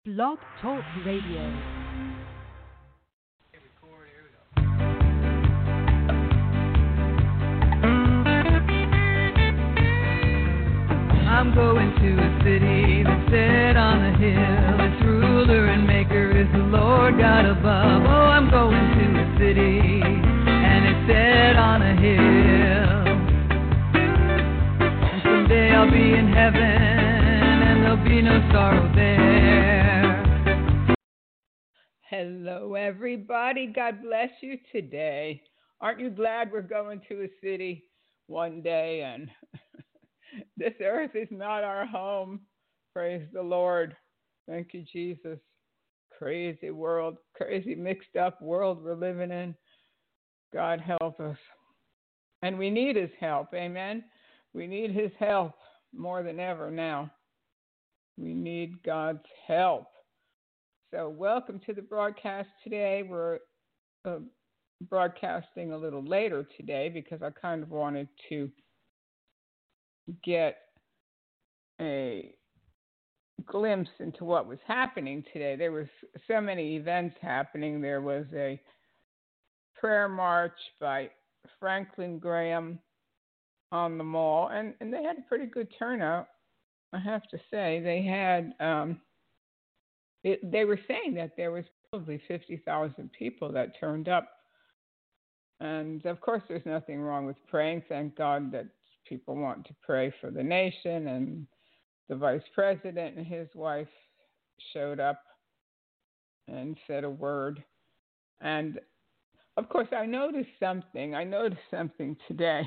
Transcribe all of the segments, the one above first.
Blog Talk Radio. I'm going to a city that's set on a hill. Its ruler and maker is the Lord God above. Oh, I'm going to a city and it's set on a hill. And someday I'll be in heaven and there'll be no sorrow there. Hello, everybody. God bless you today. Aren't you glad we're going to a city one day and this earth is not our home? Praise the Lord. Thank you, Jesus. Crazy world, crazy mixed up world we're living in. God help us. And we need his help. Amen. We need his help more than ever now. We need God's help. So welcome to the broadcast today. We're broadcasting a little later today because I kind of wanted to get a glimpse into what was happening today. There was so many events happening. There was a prayer march by Franklin Graham on the mall, and they had a pretty good turnout, I have to say. They had they were saying that there was probably 50,000 people that turned up. And of course, there's nothing wrong with praying. Thank God that people want to pray for the nation. And the vice president and his wife showed up and said a word. And of course, I noticed something. Today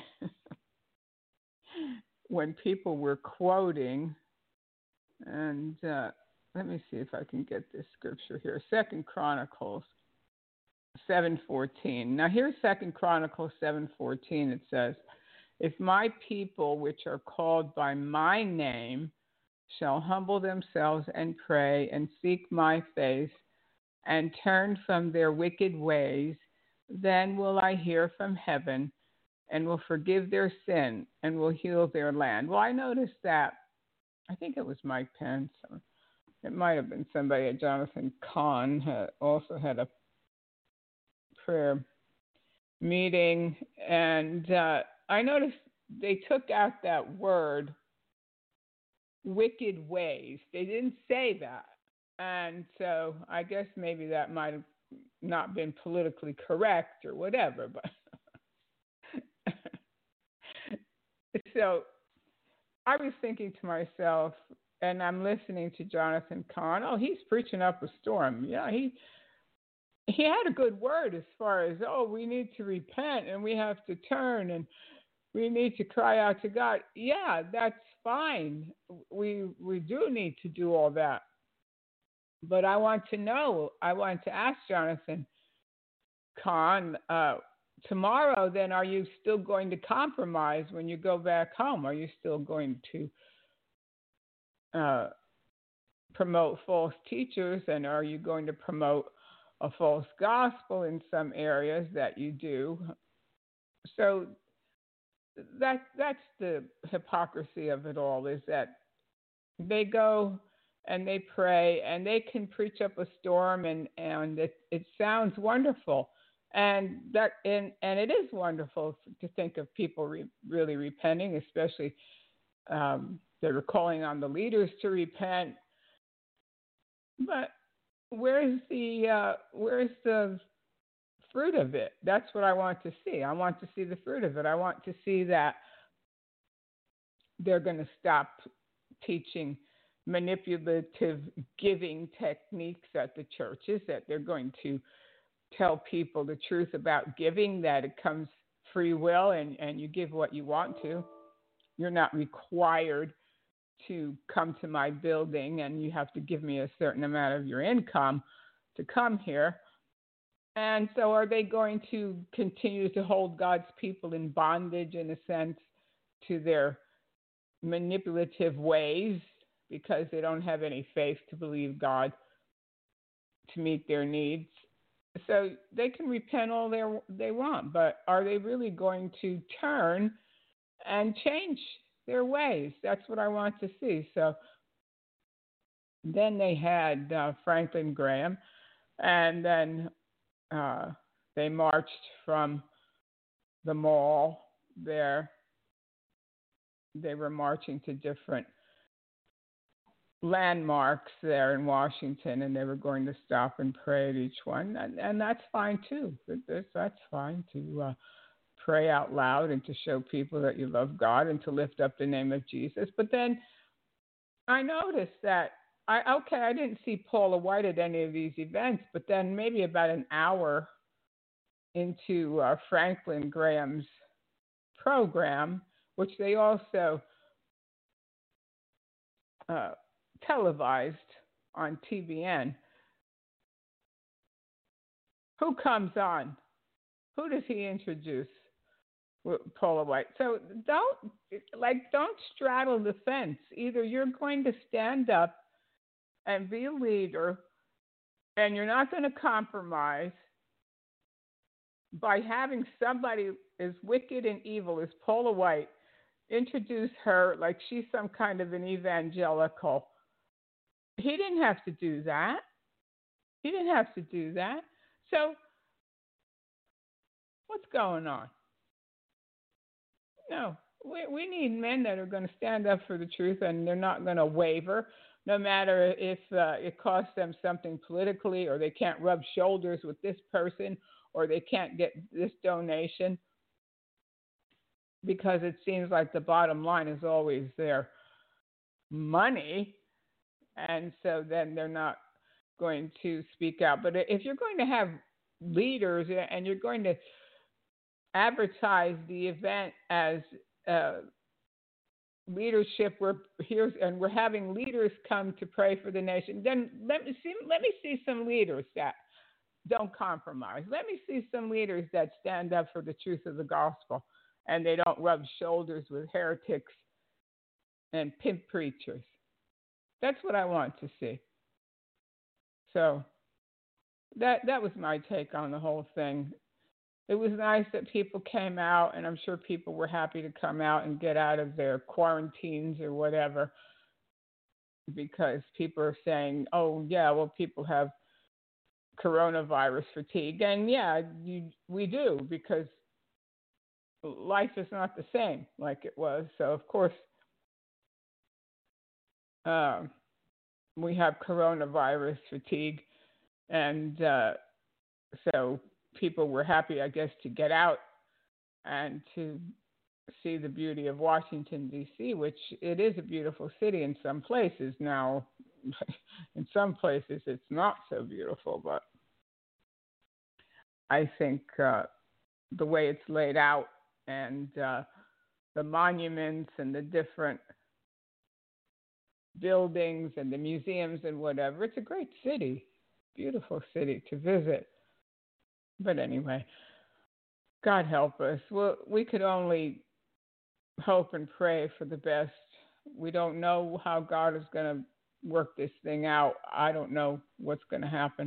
when people were quoting, and let me see if I can get this scripture here. 2 Chronicles 7:14. Now here's 2 Chronicles 7:14. It says, "If my people, which are called by my name, shall humble themselves and pray and seek my face and turn from their wicked ways, then will I hear from heaven and will forgive their sin and will heal their land." Well, I noticed that. I think it was Mike Pence. It might have been somebody at Jonathan Cahn also had a prayer meeting. And I noticed they took out that word, wicked ways. They didn't say that. And so I guess maybe that might have not been politically correct or whatever. But so I was thinking to myself, and I'm listening to Jonathan Cahn. Oh, he's preaching up a storm. Yeah, he had a good word as far as, we need to repent and we have to turn and we need to cry out to God. Yeah, that's fine. We do need to do all that. But I want to ask Jonathan Cahn, tomorrow, then, are you still going to compromise when you go back home? Are you still going to promote false teachers, and are you going to promote a false gospel in some areas that you do? So that's the hypocrisy of it all, is that they go and they pray and they can preach up a storm and it sounds wonderful. And it is wonderful to think of people really repenting, especially they were calling on the leaders to repent. But where's the fruit of it? That's what I want to see. I want to see the fruit of it. I want to see that they're going to stop teaching manipulative giving techniques at the churches, that they're going to tell people the truth about giving, that it comes free will and you give what you want to. You're not required to come to my building and you have to give me a certain amount of your income to come here. And so are they going to continue to hold God's people in bondage, in a sense, to their manipulative ways because they don't have any faith to believe God to meet their needs? So they can repent all they want, but are they really going to turn and change their ways? That's what I want to see. So Then they had Franklin Graham, and then they marched from the mall there. They were marching to different landmarks there in Washington, and they were going to stop and pray at each one, and that's fine too. That's fine to pray out loud and to show people that you love God and to lift up the name of Jesus. But then I noticed that I didn't see Paula White at any of these events, but then maybe about an hour into Franklin Graham's program, which they also televised on TBN. Who comes on? Who does he introduce? Paula White. So don't straddle the fence. Either you're going to stand up and be a leader, and you're not going to compromise by having somebody as wicked and evil as Paula White introduce her like she's some kind of an evangelical. He didn't have to do that. So what's going on? No, we need men that are going to stand up for the truth, and they're not going to waver, no matter if it costs them something politically, or they can't rub shoulders with this person, or they can't get this donation, because it seems like the bottom line is always their money, and so then they're not going to speak out. But if you're going to have leaders and you're going to advertise the event as leadership, we're having leaders come to pray for the nation, then let me see some leaders that don't compromise. Let me see some leaders that stand up for the truth of the gospel, and they don't rub shoulders with heretics and pimp preachers. That's what I want to see. So that was my take on the whole thing. It was nice that people came out, and I'm sure people were happy to come out and get out of their quarantines or whatever, because people are saying, oh, yeah, well, people have coronavirus fatigue. And, yeah, we do, because life is not the same like it was. So, of course, we have coronavirus fatigue, and so people were happy, I guess, to get out and to see the beauty of Washington, D.C., which it is a beautiful city in some places. Now, in some places it's not so beautiful, but I think the way it's laid out, and the monuments and the different buildings and the museums and whatever, it's a great city, beautiful city to visit. But anyway, God help us. Well, we could only hope and pray for the best. We don't know how God is going to work this thing out. I don't know what's going to happen.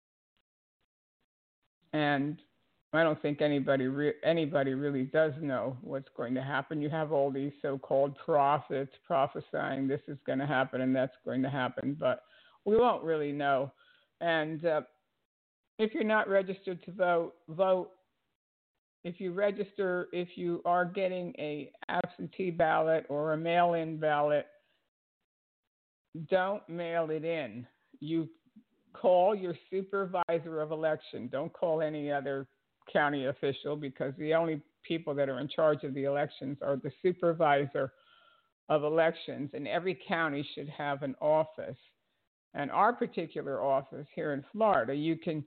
And I don't think anybody really does know what's going to happen. You have all these so-called prophets prophesying this is going to happen and that's going to happen, but we won't really know. And if you're not registered to vote. If you register, if you are getting a absentee ballot or a mail-in ballot, don't mail it in. You call your supervisor of election. Don't call any other county official, because the only people that are in charge of the elections are the supervisor of elections, and every county should have an office. And our particular office here in Florida, you can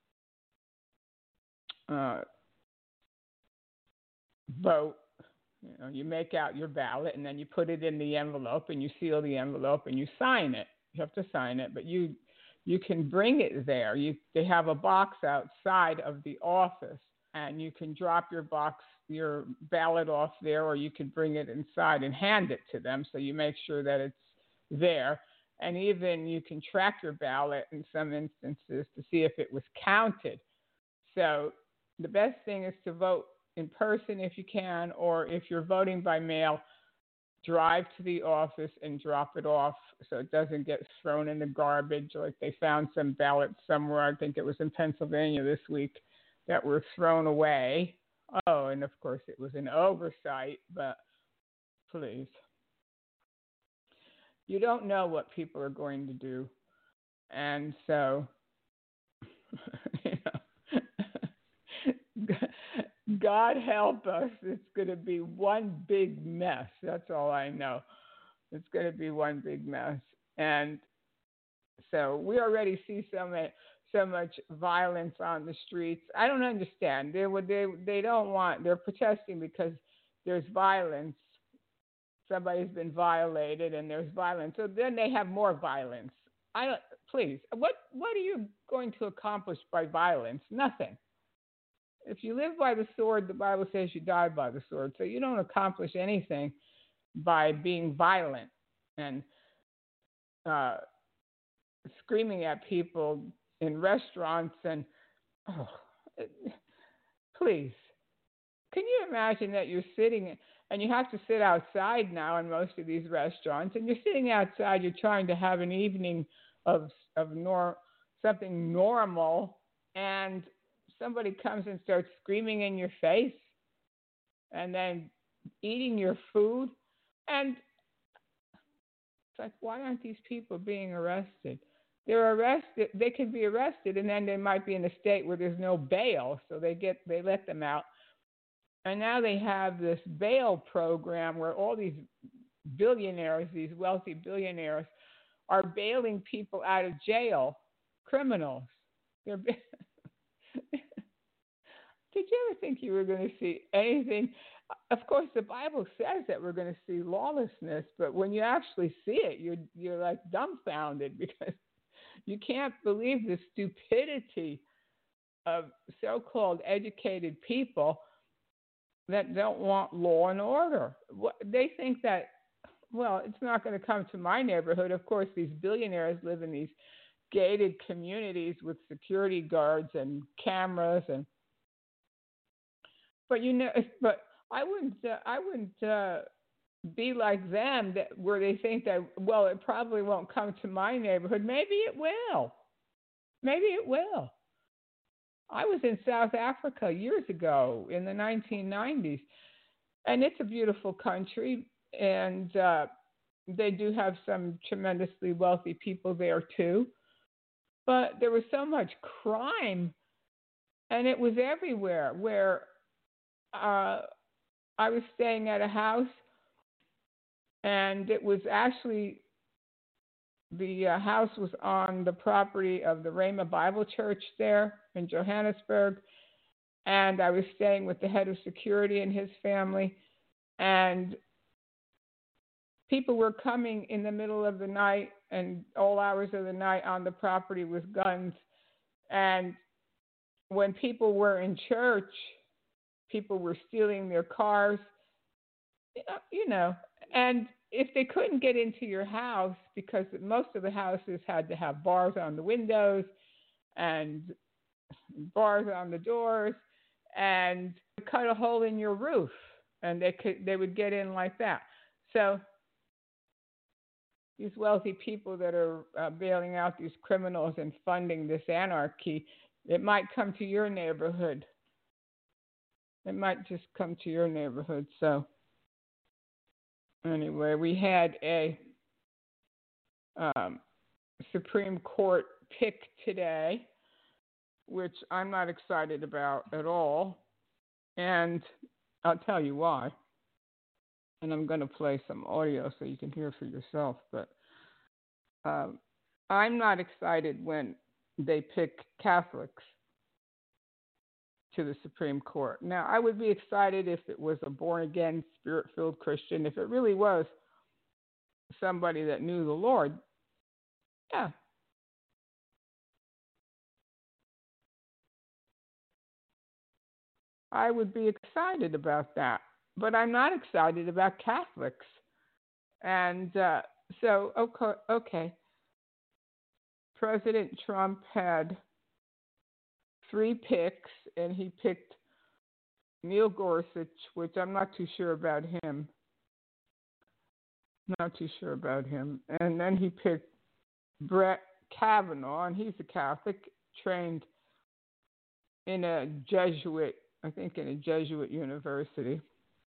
vote. You make out your ballot, and then you put it in the envelope, and you seal the envelope, and you sign it. You have to sign it, but you can bring it there. They have a box outside of the office, and you can drop your ballot off there, or you can bring it inside and hand it to them, so you make sure that it's there. And even you can track your ballot in some instances to see if it was counted. So the best thing is to vote in person if you can, or if you're voting by mail, drive to the office and drop it off so it doesn't get thrown in the garbage. Like they found some ballots somewhere, I think it was in Pennsylvania this week, that were thrown away. Oh, and of course it was an oversight, but please. You don't know what people are going to do. And so, God help us. It's going to be one big mess. That's all I know. It's going to be one big mess. And so we already see so much violence on the streets. I don't understand. They don't want, they're protesting because there's violence. Somebody's been violated and there's violence. So then they have more violence. Please, what are you going to accomplish by violence? Nothing. If you live by the sword, the Bible says you die by the sword. So you don't accomplish anything by being violent and screaming at people in restaurants. And please, can you imagine that you're sitting and you have to sit outside now in most of these restaurants, and you're sitting outside, you're trying to have an evening of something normal, and somebody comes and starts screaming in your face and then eating your food. And it's like, why aren't these people being arrested? They're arrested. They can be arrested, and then they might be in a state where there's no bail, so they let them out. And now they have this bail program where all these billionaires, these wealthy billionaires, are bailing people out of jail, criminals. Did you ever think you were going to see anything? Of course, the Bible says that we're going to see lawlessness, but when you actually see it, you're like dumbfounded because you can't believe the stupidity of so-called educated people that don't want law and order. They think that, well, it's not going to come to my neighborhood. Of course, these billionaires live in these gated communities with security guards and cameras, but I wouldn't be like them where they think that, well, it probably won't come to my neighborhood. Maybe it will. Maybe it will. I was in South Africa years ago in the 1990s, and it's a beautiful country, and they do have some tremendously wealthy people there too. But there was so much crime, and it was everywhere. Where I was staying at a house, and it was actually the house was on the property of the Rhema Bible Church there in Johannesburg, and I was staying with the head of security and his family, and people were coming in the middle of the night and all hours of the night on the property with guns, and when people were in church, people were stealing their cars, and if they couldn't get into your house, because most of the houses had to have bars on the windows and bars on the doors, and cut a hole in your roof, and they would get in like that. So these wealthy people that are bailing out these criminals and funding this anarchy, it might come to your neighborhood. It might just come to your neighborhood. So anyway, we had a Supreme Court pick today, which I'm not excited about at all. And I'll tell you why. And I'm going to play some audio so you can hear for yourself. But I'm not excited when they pick Catholics to the Supreme Court. Now, I would be excited if it was a born-again, spirit-filled Christian. If it really was somebody that knew the Lord, yeah. I would be excited about that. But I'm not excited about Catholics. And so, okay. President Trump had 3 picks, and he picked Neil Gorsuch, which I'm not too sure about him. Not too sure about him. And then he picked Brett Kavanaugh, and he's a Catholic, trained in a Jesuit university.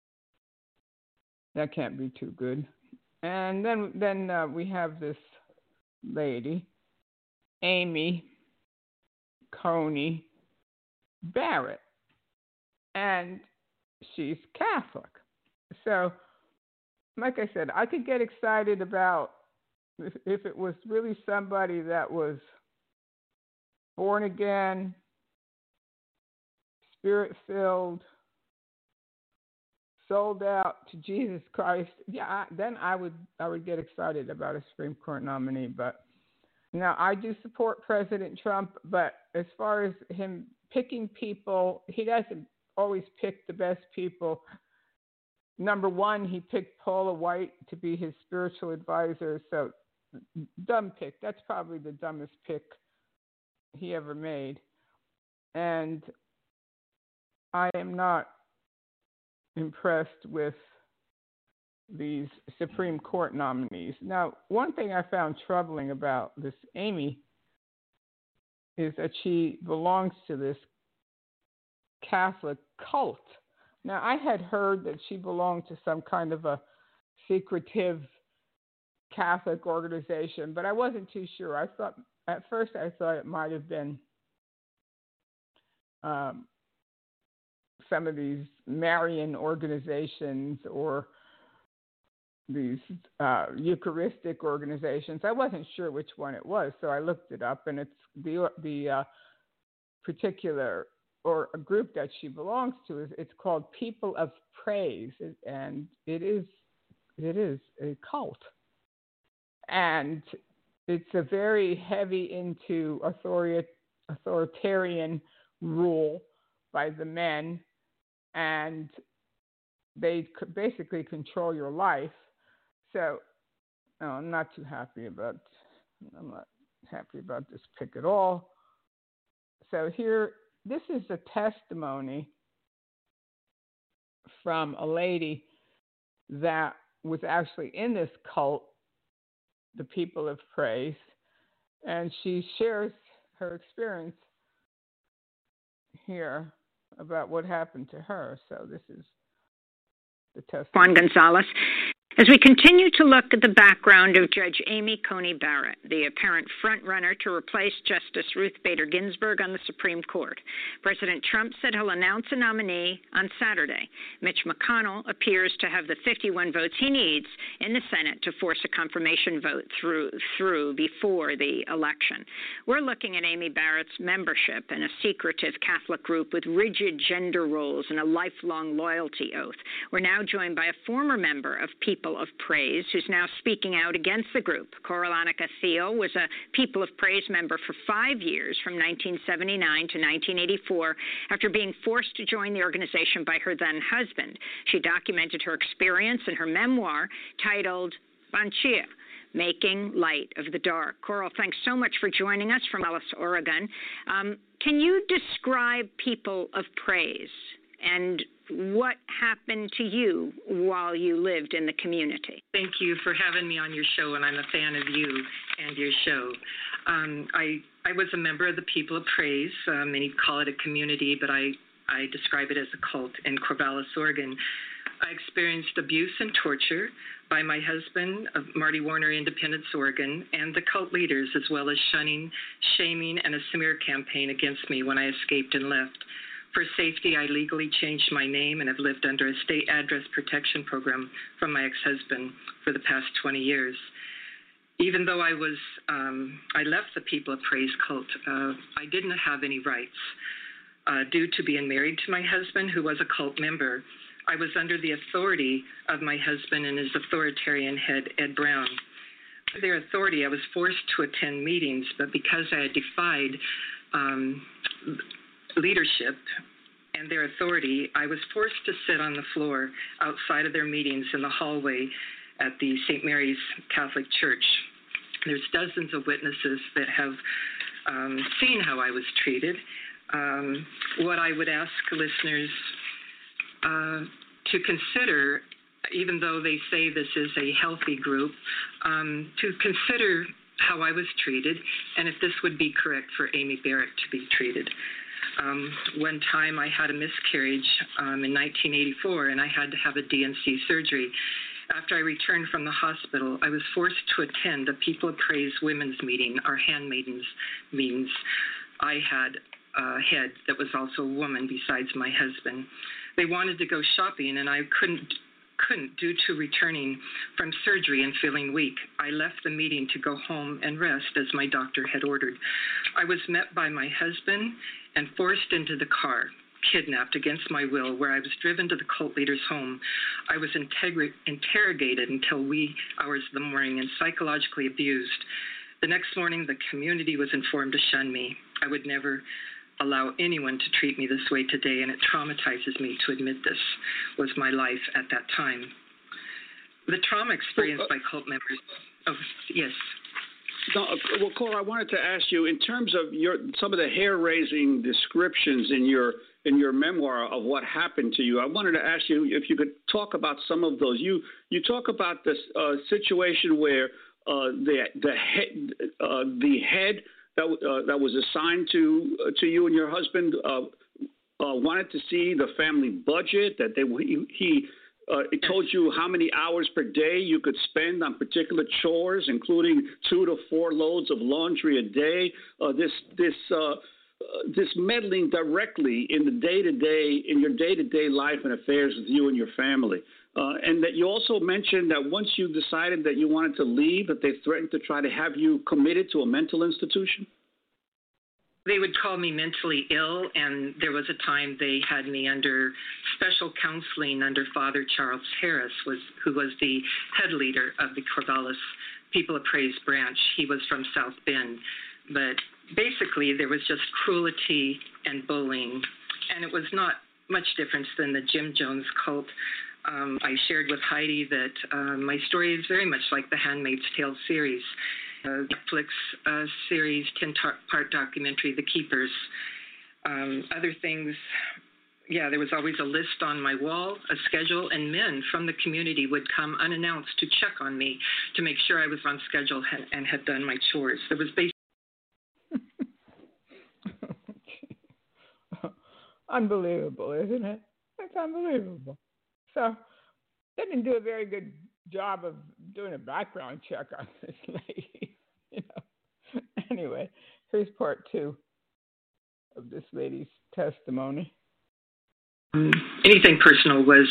That can't be too good. And then we have this lady, Amy Coney Barrett, and she's Catholic. So, like I said, I could get excited about if it was really somebody that was born again, spirit-filled, sold out to Jesus Christ. Yeah, then I would get excited about a Supreme Court nominee. But now I do support President Trump, but as far as him picking people, he doesn't always pick the best people. Number one, he picked Paula White to be his spiritual advisor. So, dumb pick. That's probably the dumbest pick he ever made. And I am not impressed with these Supreme Court nominees. Now, one thing I found troubling about this Amy is that she belongs to this Catholic cult. Now, I had heard that she belonged to some kind of a secretive Catholic organization, but I wasn't too sure. At first I thought it might have been some of these Marian organizations or these Eucharistic organizations. I wasn't sure which one it was, so I looked it up, and it's the particular or a group that she belongs to it's called People of Praise, and it is a cult, and it's a very heavy into authoritarian rule by the men, and they basically control your life. So I'm not happy about this pick at all. So here, this is a testimony from a lady that was actually in this cult, the People of Praise, and she shares her experience here about what happened to her. So this is the testimony. Juan Gonzalez. As we continue to look at the background of Judge Amy Coney Barrett, the apparent front-runner to replace Justice Ruth Bader Ginsburg on the Supreme Court, President Trump said he'll announce a nominee on Saturday. Mitch McConnell appears to have the 51 votes he needs in the Senate to force a confirmation vote through before the election. We're looking at Amy Barrett's membership in a secretive Catholic group with rigid gender roles and a lifelong loyalty oath. We're now joined by a former member of People of Praise, who's now speaking out against the group. Coralanica Thiel was a People of Praise member for 5 years, from 1979 to 1984, after being forced to join the organization by her then husband. She documented her experience in her memoir titled Banshee, Making Light of the Dark. Coral, thanks so much for joining us from Ellis, Oregon. Can you describe People of Praise and what happened to you while you lived in the community? Thank you for having me on your show, and I'm a fan of you and your show. I was a member of the People of Praise. Many call it a community, but I describe it as a cult in Corvallis, Oregon. I experienced abuse and torture by my husband, Marty Warner, Independence, Oregon, and the cult leaders, as well as shunning, shaming, and a smear campaign against me when I escaped and left. For safety, I legally changed my name and have lived under a state address protection program from my ex-husband for the past 20 years. Even though I left the People of Praise cult, I didn't have any rights. Due to being married to my husband, who was a cult member, I was under the authority of my husband and his authoritarian head, Ed Brown. Under their authority, I was forced to attend meetings, but because I had defied leadership and their authority, I was forced to sit on the floor outside of their meetings in the hallway at the St. Mary's Catholic Church. There's dozens of witnesses that have seen how I was treated. What I would ask listeners to consider even though they say this is a healthy group, to consider how I was treated and if this would be correct for Amy Barrett to be treated. One time I had a miscarriage in 1984, and I had to have a DNC surgery. After I returned from the hospital, I was forced to attend a People of Praise women's meeting, our handmaidens meetings. I had a head that was also a woman besides my husband. They wanted to go shopping, and I couldn't due to returning from surgery and feeling weak. I left the meeting to go home and rest as my doctor had ordered. I was met by my husband and forced into the car, kidnapped against my will, where I was driven to the cult leader's home. I was interrogated until wee hours of the morning and psychologically abused. The next morning, the community was informed to shun me. I would never allow anyone to treat me this way today, and it traumatizes me to admit this was my life at that time. The trauma experienced by cult members. Oh, yes. No, well, Cora, I wanted to ask you, in terms of some of the hair-raising descriptions in your memoir of what happened to you, I wanted to ask you if you could talk about some of those. You talk about this situation where the head that was assigned to you and your husband wanted to see the family budget, that it told you how many hours per day you could spend on particular chores, including 2 to 4 loads of laundry a day. This meddling directly in your day-to-day life and affairs with you and your family. And that you also mentioned that once you decided that you wanted to leave, that they threatened to try to have you committed to a mental institution? They would call me mentally ill, and there was a time they had me under special counseling under Father Charles Harris, who was the head leader of the Corvallis People of Praise branch. He was from South Bend. But basically, there was just cruelty and bullying, and it was not much different than the Jim Jones cult. I shared with Heidi that my story is very much like the Handmaid's Tale series, Netflix series, 10-part documentary, The Keepers. Other things, yeah, there was always a list on my wall, a schedule, and men from the community would come unannounced to check on me to make sure I was on schedule and had done my chores. There was basically unbelievable, isn't it? It's unbelievable. So they didn't do a very good job of doing a background check on this lady, Anyway, here's part 2 of this lady's testimony. Anything personal was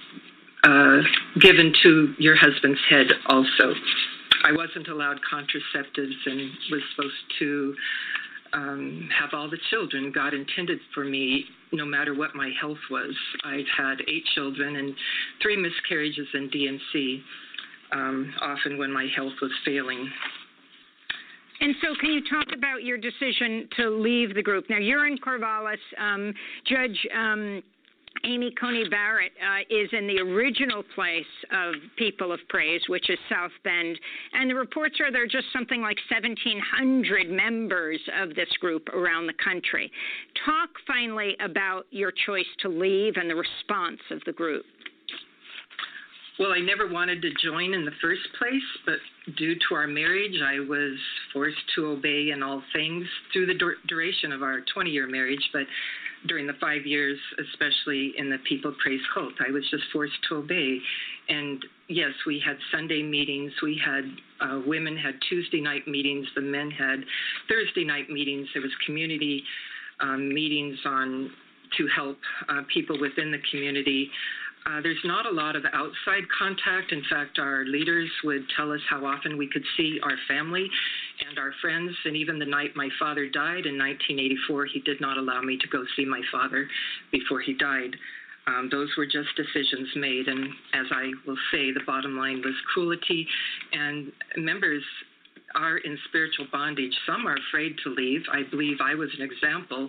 given to your husband's head also. I wasn't allowed contraceptives and was supposed to have all the children God intended for me, no matter what my health was. I've had 8 children and 3 miscarriages in DNC, often when my health was failing. And so can you talk about your decision to leave the group? Now, you're in Corvallis. Judge Amy Coney Barrett is in the original place of People of Praise, which is South Bend. And the reports are there are just something like 1,700 members of this group around the country. Talk finally about your choice to leave and the response of the group. Well, I never wanted to join in the first place, but due to our marriage, I was forced to obey in all things through the duration of our 20-year marriage, but during the 5 years, especially in the People of Praise cult, I was just forced to obey. And yes, we had Sunday meetings. We had women had Tuesday night meetings. The men had Thursday night meetings. There was community meetings to help people within the community. There's not a lot of outside contact. In fact, our leaders would tell us how often we could see our family and our friends. And even the night my father died in 1984, he did not allow me to go see my father before he died. Those were just decisions made. And as I will say, the bottom line was cruelty. And members are in spiritual bondage. Some are afraid to leave. I believe I was an example.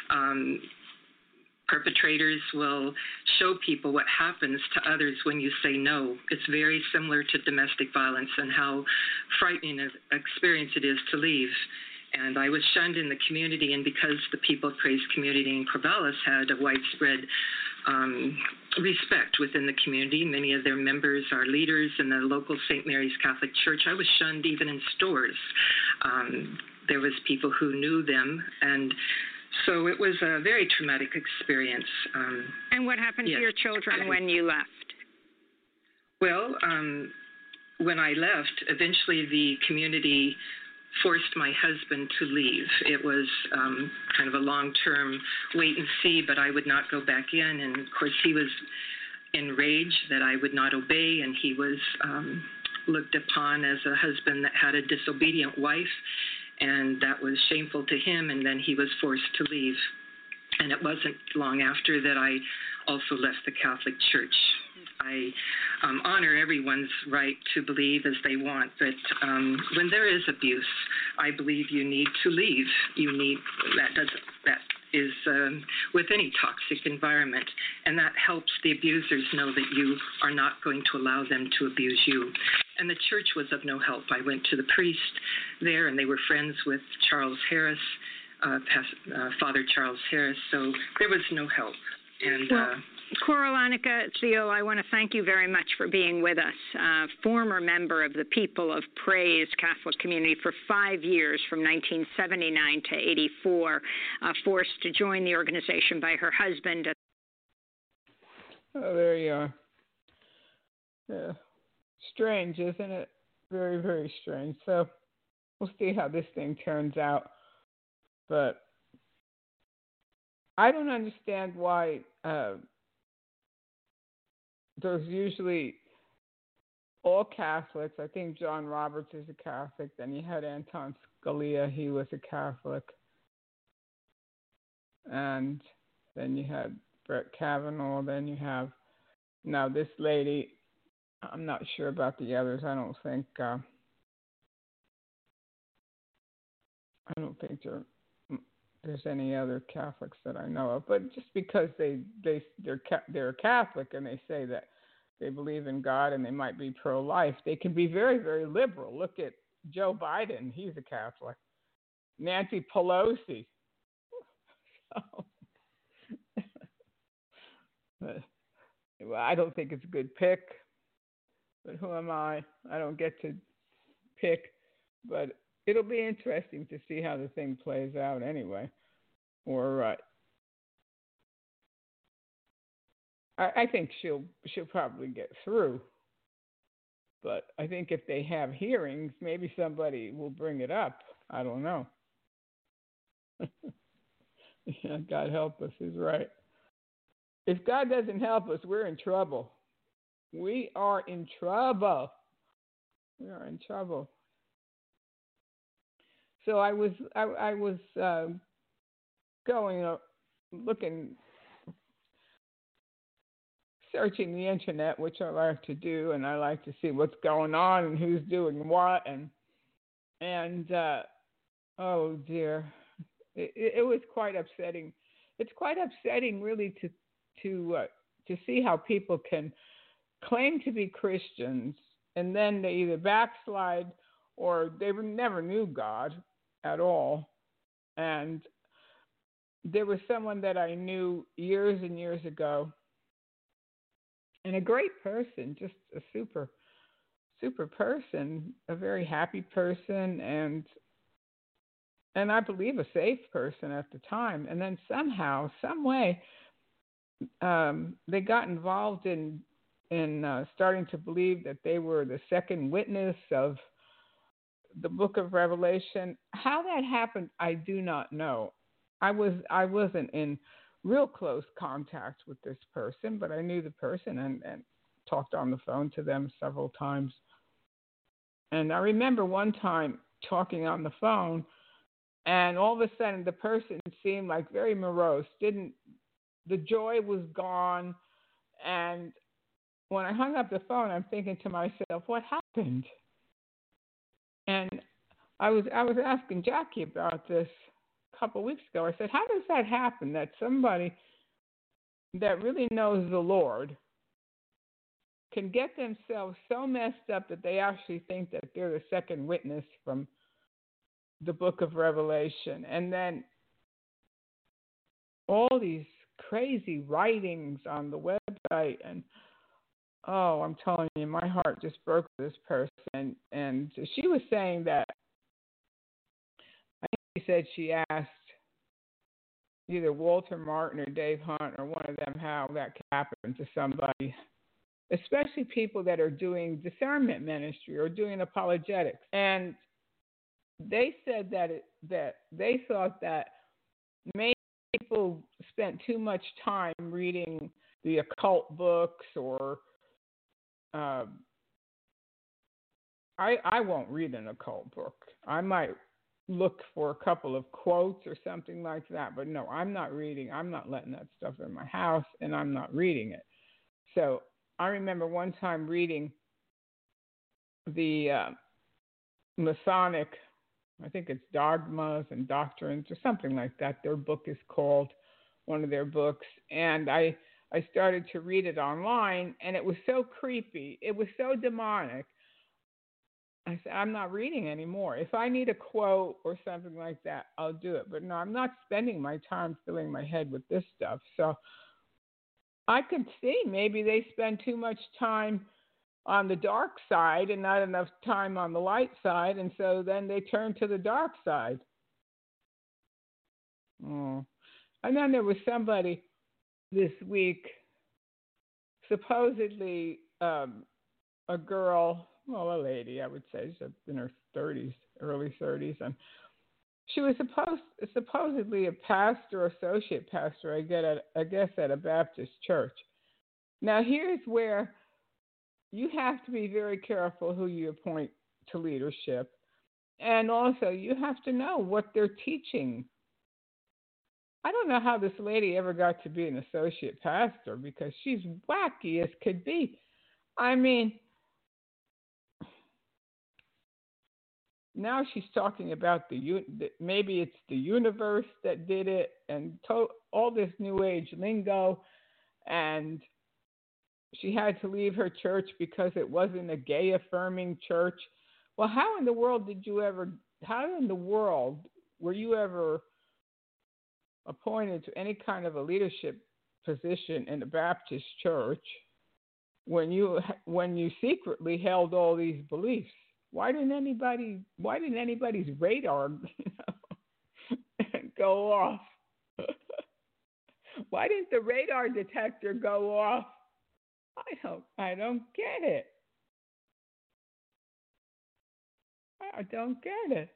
Perpetrators will show people what happens to others when you say no. It's very similar to domestic violence and how frightening an experience it is to leave. And I was shunned in the community, and because the People of Praise community in Corvallis had a widespread respect within the community. Many of their members are leaders in the local St. Mary's Catholic Church. I was shunned even in stores. There was people who knew them, and so it was a very traumatic experience. And what happened to your children when you left? Well, when I left, eventually the community forced my husband to leave. It was kind of a long-term wait and see, but I would not go back in. And, of course, he was enraged that I would not obey, and he was looked upon as a husband that had a disobedient wife, and that was shameful to him, and then he was forced to leave. And it wasn't long after that I also left the Catholic Church. I honor everyone's right to believe as they want, but when there is abuse, I believe you need to leave. You need that is with any toxic environment, and that helps the abusers know that you are not going to allow them to abuse you. And the church was of no help. I went to the priest there, and they were friends with Charles Harris, Father Charles Harris, so there was no help. And Cora-Lanica Thiel, I want to thank you very much for being with us. Former member of the People of Praise Catholic community for 5 years, from 1979 to 84, forced to join the organization by her husband. Oh, there you are. Yeah. Strange, isn't it? Very, very strange. So we'll see how this thing turns out. But I don't understand why there's usually all Catholics. I think John Roberts is a Catholic. Then you had Anton Scalia. He was a Catholic. And then you had Brett Kavanaugh. Then you have now this lady. I'm not sure about the others. I don't think there's any other Catholics that I know of, but just because they're Catholic and they say that they believe in God and they might be pro-life, they can be very, very liberal. Look at Joe Biden; he's a Catholic. Nancy Pelosi. Well, I don't think it's a good pick, but who am I? I don't get to pick, but it'll be interesting to see how the thing plays out anyway. Or I think she'll probably get through. But I think if they have hearings, maybe somebody will bring it up. I don't know. Yeah, God help us is right. If God doesn't help us, we're in trouble. We are in trouble. We are in trouble. So I was going looking, searching the internet, which I like to do, and I like to see what's going on and who's doing what, and oh dear, it was quite upsetting. It's quite upsetting, really, to see how people can claim to be Christians and then they either backslide or they never knew God at all. And there was someone that I knew years and years ago, and a great person, just a super, super person, a very happy person, and I believe a safe person at the time. And then somehow, some way, they got involved in starting to believe that they were the second witness of the Book of Revelation. How that happened, I do not know. I wasn't in real close contact with this person, but I knew the person and talked on the phone to them several times. And I remember one time talking on the phone, and all of a sudden the person seemed like very morose. The joy was gone, and when I hung up the phone, I'm thinking to myself, what happened? And I was asking Jackie about this a couple of weeks ago. I said, how does that happen, that somebody that really knows the Lord can get themselves so messed up that they actually think that they're the second witness from the Book of Revelation? And then all these crazy writings on the website, and oh, I'm telling you, my heart just broke for this person. And she was saying that, I think she said she asked either Walter Martin or Dave Hunt or one of them how that could happen to somebody, especially people that are doing discernment ministry or doing apologetics. And they said that they thought that maybe people spent too much time reading the occult books, or I won't read an occult book. I might look for a couple of quotes or something like that, but no, I'm not reading. I'm not letting that stuff in my house, and I'm not reading it. So I remember one time reading the Masonic, I think it's Dogmas and Doctrines or something like that. Their book is called, one of their books. And I started to read it online, and it was so creepy. It was so demonic. I said, I'm not reading anymore. If I need a quote or something like that, I'll do it. But no, I'm not spending my time filling my head with this stuff. So I could see maybe they spend too much time on the dark side and not enough time on the light side, and so then they turn to the dark side. Oh. And then there was somebody this week, supposedly a girl, well, a lady, I would say, she's in her 30s, early 30s, and she was supposedly a pastor, associate pastor, I guess, at a Baptist church. Now, here's where you have to be very careful who you appoint to leadership. And also, you have to know what they're teaching. I don't know how this lady ever got to be an associate pastor, because she's wacky as could be. I mean, now she's talking about maybe it's the universe that did it, and all this New Age lingo, and she had to leave her church because it wasn't a gay-affirming church. Well, how in the world were you ever appointed to any kind of a leadership position in the Baptist church when you secretly held all these beliefs? Why didn't anybody's radar go off? Why didn't the radar detector go off? I don't get it. I don't get it.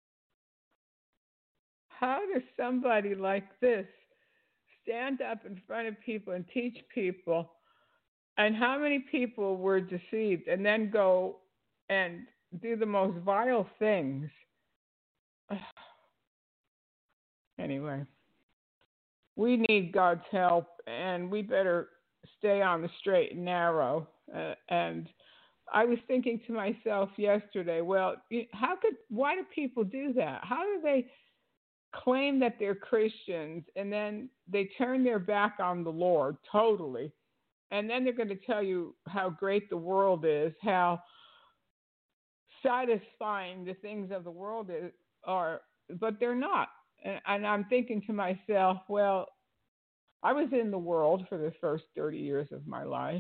How does somebody like this stand up in front of people and teach people? And how many people were deceived and then go and do the most vile things? Anyway, we need God's help, and we better stay on the straight and narrow. And I was thinking to myself yesterday, well, why do people do that? How do they claim that they're Christians and then they turn their back on the Lord totally? And then they're going to tell you how great the world is, how satisfying the things of the world are, but they're not. And I'm thinking to myself, well, I was in the world for the first 30 years of my life.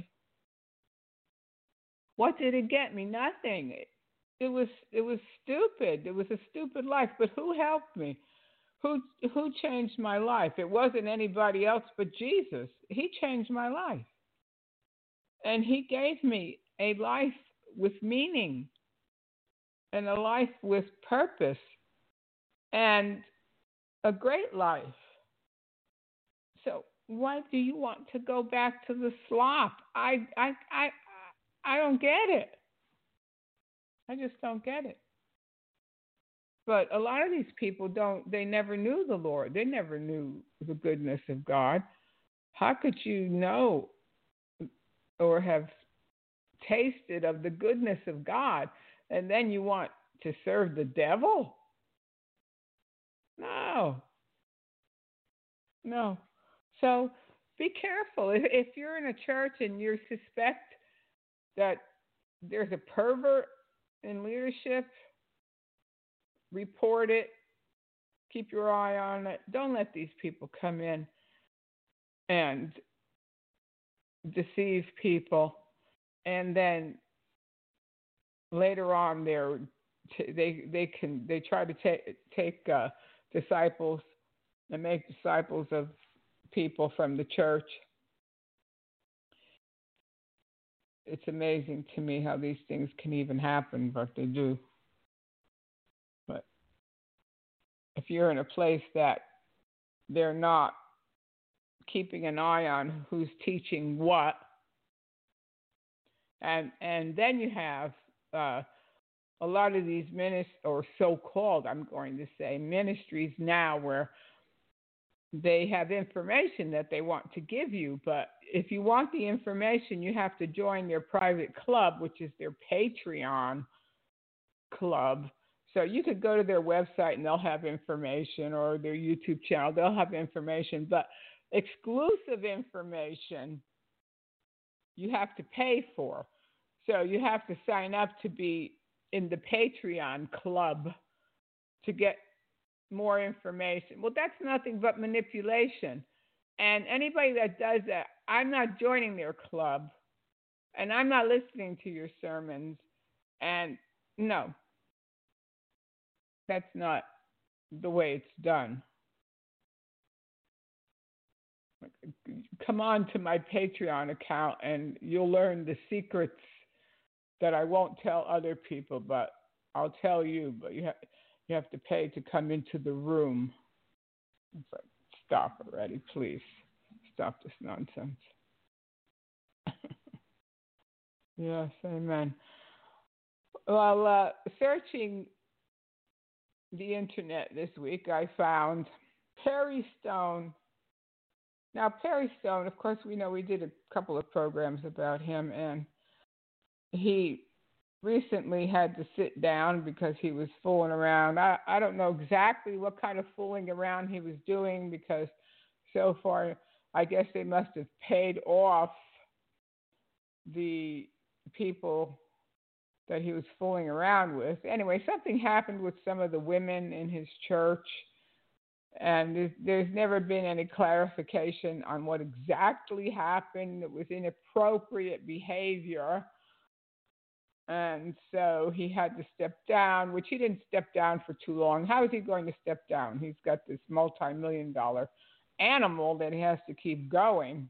What did it get me? Nothing. It was stupid. It was a stupid life. But who helped me? Who changed my life? It wasn't anybody else but Jesus. He changed my life. And he gave me a life with meaning and a life with purpose and a great life. So why do you want to go back to the slop? I don't get it. I just don't get it. But a lot of these people they never knew the Lord. They never knew the goodness of God. How could you know or have tasted of the goodness of God, and then you want to serve the devil? No. So be careful. If you're in a church and you suspect that there's a pervert in leadership, report it. Keep your eye on it. Don't let these people come in and deceive people, and then later on they try to take disciples and make disciples of people from the church. It's amazing to me how these things can even happen, but they do. But if you're in a place that they're not keeping an eye on who's teaching what, and then you have a lot of these or so-called, I'm going to say, ministries now where they have information that they want to give you, but if you want the information, you have to join their private club, which is their Patreon club. So you could go to their website and they'll have information, or their YouTube channel, they'll have information, but exclusive information you have to pay for. So you have to sign up to be in the Patreon club to get more information. Well, that's nothing but manipulation. And anybody that does that, I'm not joining their club, and I'm not listening to your sermons. And no, that's not the way it's done. Come on to my Patreon account and you'll learn the secrets that I won't tell other people, but I'll tell you. But you have to pay to come into the room. It's like, stop already, please. Stop this nonsense. Yes, amen. Well, searching the internet this week, I found Perry Stone. Now, Perry Stone, of course, we know we did a couple of programs about him, and he recently had to sit down because he was fooling around. I don't know exactly what kind of fooling around he was doing, because so far, I guess they must have paid off the people that he was fooling around with. Anyway, something happened with some of the women in his church, and there's never been any clarification on what exactly happened. It was inappropriate behavior. And so he had to step down, which he didn't step down for too long. How is he going to step down? He's got this multi-million-dollar animal that he has to keep going.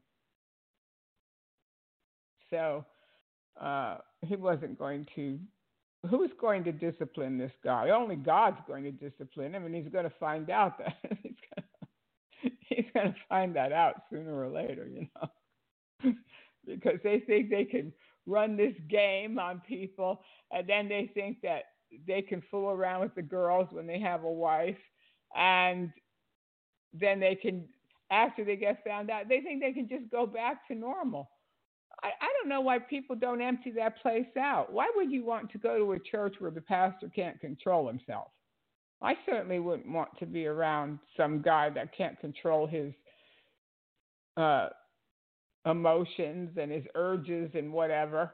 So he wasn't going to. Who's going to discipline this guy? Only God's going to discipline him, and he's going to find out that he's going to find that out sooner or later, because they think they can run this game on people, and then they think that they can fool around with the girls when they have a wife, and then they can, after they get found out, they think they can just go back to normal. I don't know why people don't empty that place out. Why would you want to go to a church where the pastor can't control himself? I certainly wouldn't want to be around some guy that can't control his emotions and his urges and whatever.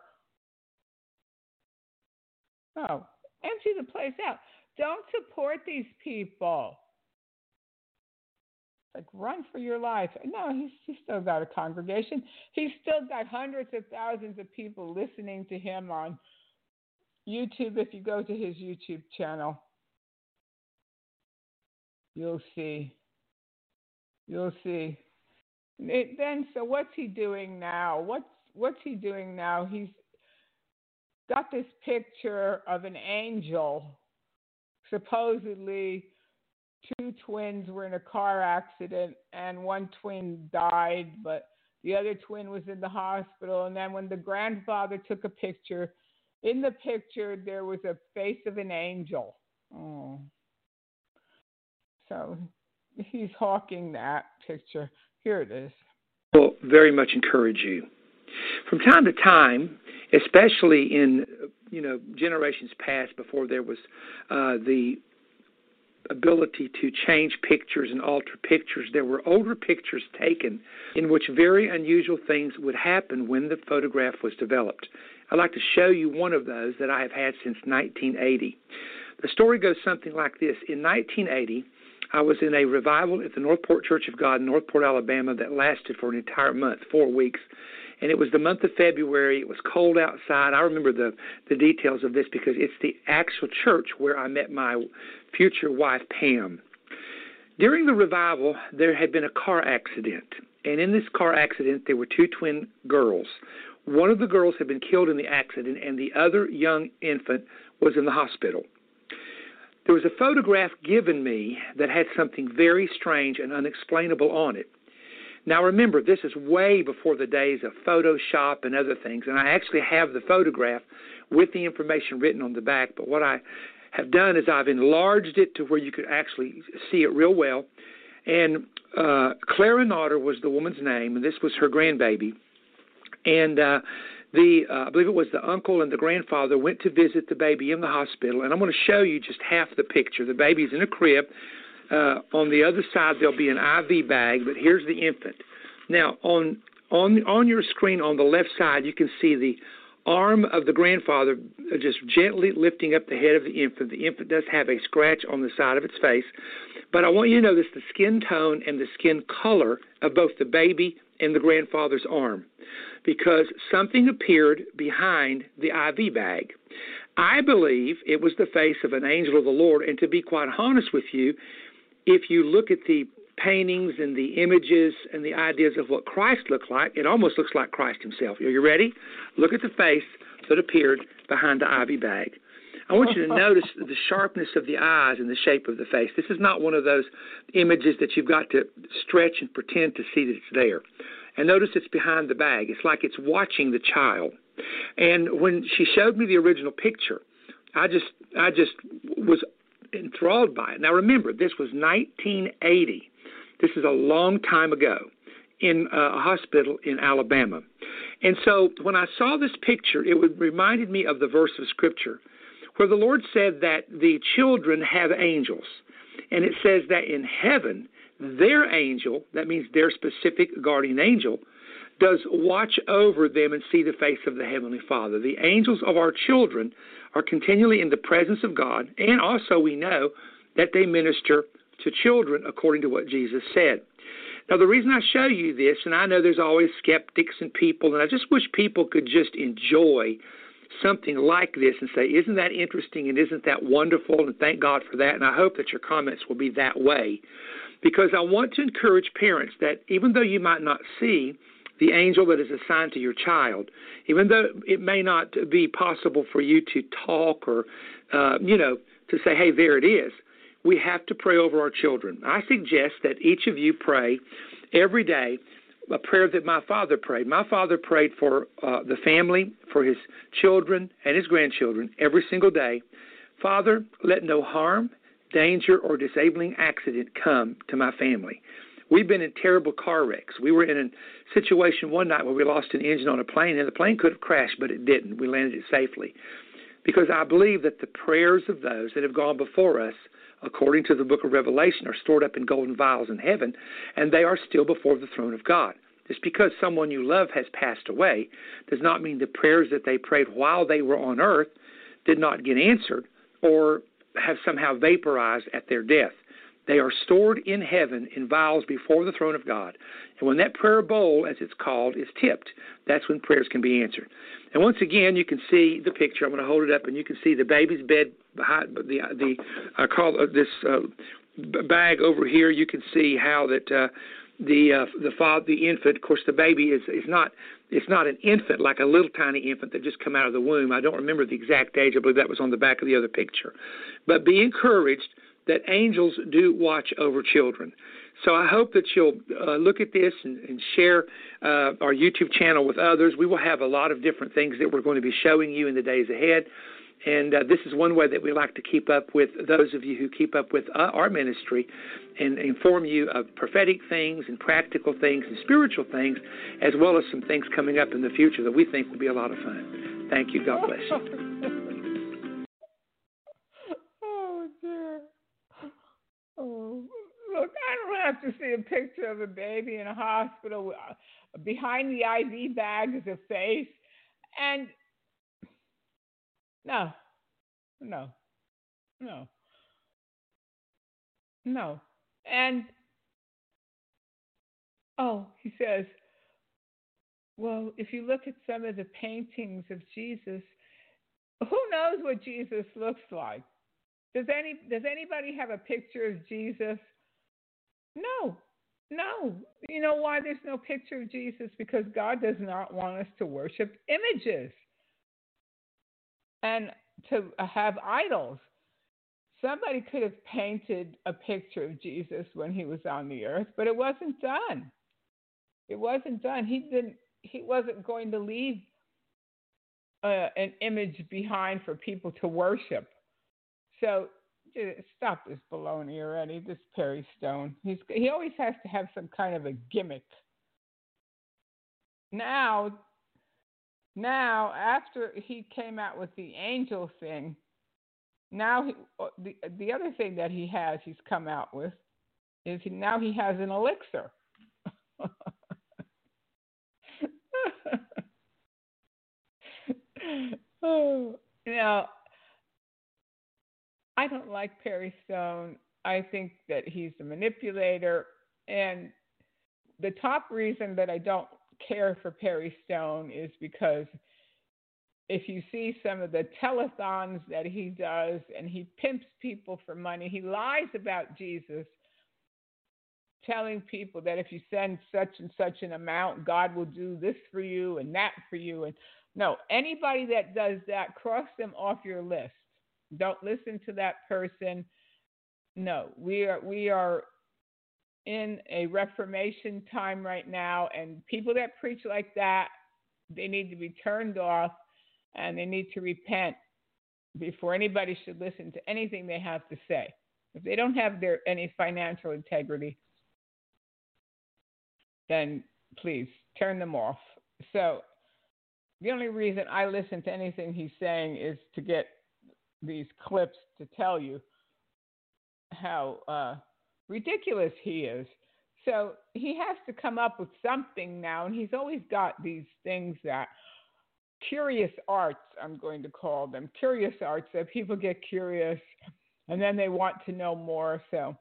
No, empty the place out. Don't support these people. Like, run for your life. No, he's still got a congregation. He's still got hundreds of thousands of people listening to him on YouTube. If you go to his YouTube channel, you'll see. So what's he doing now? What's he doing now? He's got this picture of an angel. Supposedly, 2 twins were in a car accident, and one twin died, but the other twin was in the hospital. And then when the grandfather took a picture, in the picture there was a face of an angel. Oh. So he's hawking that picture. Here it is. Will very much encourage you. From time to time, especially in generations past, before there was the ability to change pictures and alter pictures, there were older pictures taken in which very unusual things would happen when the photograph was developed. I'd like to show you one of those that I have had since 1980. The story goes something like this. In 1980, I was in a revival at the Northport Church of God in Northport, Alabama that lasted for an entire month, 4 weeks. And it was the month of February. It was cold outside. I remember the details of this because it's the actual church where I met my future wife, Pam. During the revival, there had been a car accident. And in this car accident, there were 2 twin girls. One of the girls had been killed in the accident, and the other young infant was in the hospital. There was a photograph given me that had something very strange and unexplainable on it. Now remember, this is way before the days of Photoshop and other things, and I actually have the photograph with the information written on the back, but what I have done is I've enlarged it to where you could actually see it real well. And Clara Nodder was the woman's name, and this was her grandbaby. And I believe it was the uncle and the grandfather went to visit the baby in the hospital. And I'm going to show you just half the picture. The baby's in a crib. On the other side, there'll be an IV bag, but here's the infant. Now, on your screen on the left side, you can see the arm of the grandfather just gently lifting up the head of the infant. The infant does have a scratch on the side of its face. But I want you to notice the skin tone and the skin color of both the baby and the grandfather's arm, because something appeared behind the IV bag. I believe it was the face of an angel of the Lord, and to be quite honest with you, if you look at the paintings and the images and the ideas of what Christ looked like, it almost looks like Christ himself. Are you ready? Look at the face that appeared behind the IV bag. I want you to notice the sharpness of the eyes and the shape of the face. This is not one of those images that you've got to stretch and pretend to see that it's there. And notice it's behind the bag. It's like it's watching the child. And when she showed me the original picture, I just was enthralled by it. Now remember, this was 1980. This is a long time ago in a hospital in Alabama. And so when I saw this picture, it reminded me of the verse of Scripture where the Lord said that the children have angels. And it says that in heaven, their angel, that means their specific guardian angel, does watch over them and see the face of the Heavenly Father. The angels of our children are continually in the presence of God, and also we know that they minister to children according to what Jesus said. Now, the reason I show you this, and I know there's always skeptics and people, and I just wish people could just enjoy something like this and say, isn't that interesting and isn't that wonderful, and thank God for that, and I hope that your comments will be that way, because I want to encourage parents that even though you might not see the angel that is assigned to your child, even though it may not be possible for you to talk or, to say, hey, there it is, we have to pray over our children. I suggest that each of you pray every day a prayer that my father prayed. My father prayed for the family, for his children and his grandchildren every single day. Father, let no harm, danger, or disabling accident come to my family. We've been in terrible car wrecks. We were in a situation one night where we lost an engine on a plane, and the plane could have crashed, but it didn't. We landed it safely. Because I believe that the prayers of those that have gone before us, according to the book of Revelation, are stored up in golden vials in heaven, and they are still before the throne of God. Just because someone you love has passed away does not mean the prayers that they prayed while they were on earth did not get answered or have somehow vaporized at their death. They are stored in heaven in vials before the throne of God. And when that prayer bowl, as it's called, is tipped, that's when prayers can be answered. And once again, you can see the picture. I'm going to hold it up, and you can see the baby's bed behind this bag over here. You can see how that the infant, of course, the baby is not. It's not an infant like a little tiny infant that just come out of the womb. I don't remember the exact age. I believe that was on the back of the other picture. But be encouraged that angels do watch over children. So I hope that you'll look at this and share our YouTube channel with others. We will have a lot of different things that we're going to be showing you in the days ahead. And this is one way that we like to keep up with those of you who keep up with our ministry and inform you of prophetic things and practical things and spiritual things, as well as some things coming up in the future that we think will be a lot of fun. Thank you. God bless you. Oh, dear. Oh, look, I don't have to see a picture of a baby in a hospital. Behind the IV bag is a face. And no. And, he says, well, if you look at some of the paintings of Jesus, who knows what Jesus looks like? Does anybody have a picture of Jesus? No. You know why there's no picture of Jesus? Because God does not want us to worship images and to have idols. Somebody could have painted a picture of Jesus when he was on the earth, but it wasn't done. It wasn't done. He wasn't going to leave an image behind for people to worship. So stop this baloney already, this Perry Stone. He always has to have some kind of a gimmick. Now, after he came out with the angel thing, now the other thing that he's come out with is now he has an elixir. Now, I don't like Perry Stone. I think that he's a manipulator. And the top reason that I don't care for Perry Stone is because if you see some of the telethons that he does and he pimps people for money, he lies about Jesus, telling people that if you send such and such an amount, God will do this for you and that for you. And no, anybody that does that, cross them off your list. Don't listen to that person. No, we are in a Reformation time right now, and people that preach like that, they need to be turned off, and they need to repent before anybody should listen to anything they have to say. If they don't have any financial integrity, then please turn them off. So the only reason I listen to anything he's saying is to get these clips to tell you how ridiculous he is. So he has to come up with something now, and he's always got these things that curious arts, I'm going to call them, curious arts, that people get curious and then they want to know more. So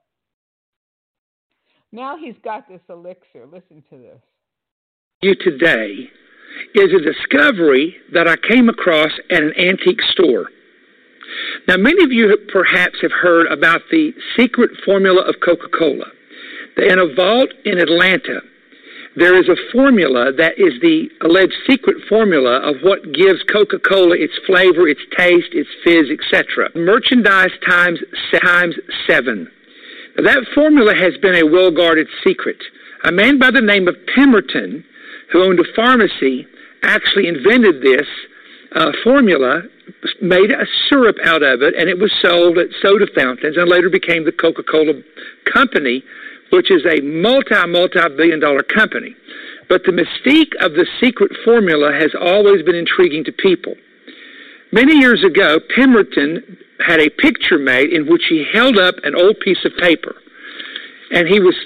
now he's got this elixir. Listen to this. You today is a discovery that I came across at an antique store. Now, many of you perhaps have heard about the secret formula of Coca-Cola. In a vault in Atlanta, there is a formula that is the alleged secret formula of what gives Coca-Cola its flavor, its taste, its fizz, etc. Merchandise times 7. Now, that formula has been a well-guarded secret. A man by the name of Pemberton, who owned a pharmacy, actually invented this formula, made a syrup out of it, and it was sold at soda fountains and later became the Coca-Cola Company, which is a multi-billion-dollar company. But the mystique of the secret formula has always been intriguing to people. Many years ago, Pemberton had a picture made in which he held up an old piece of paper, and it was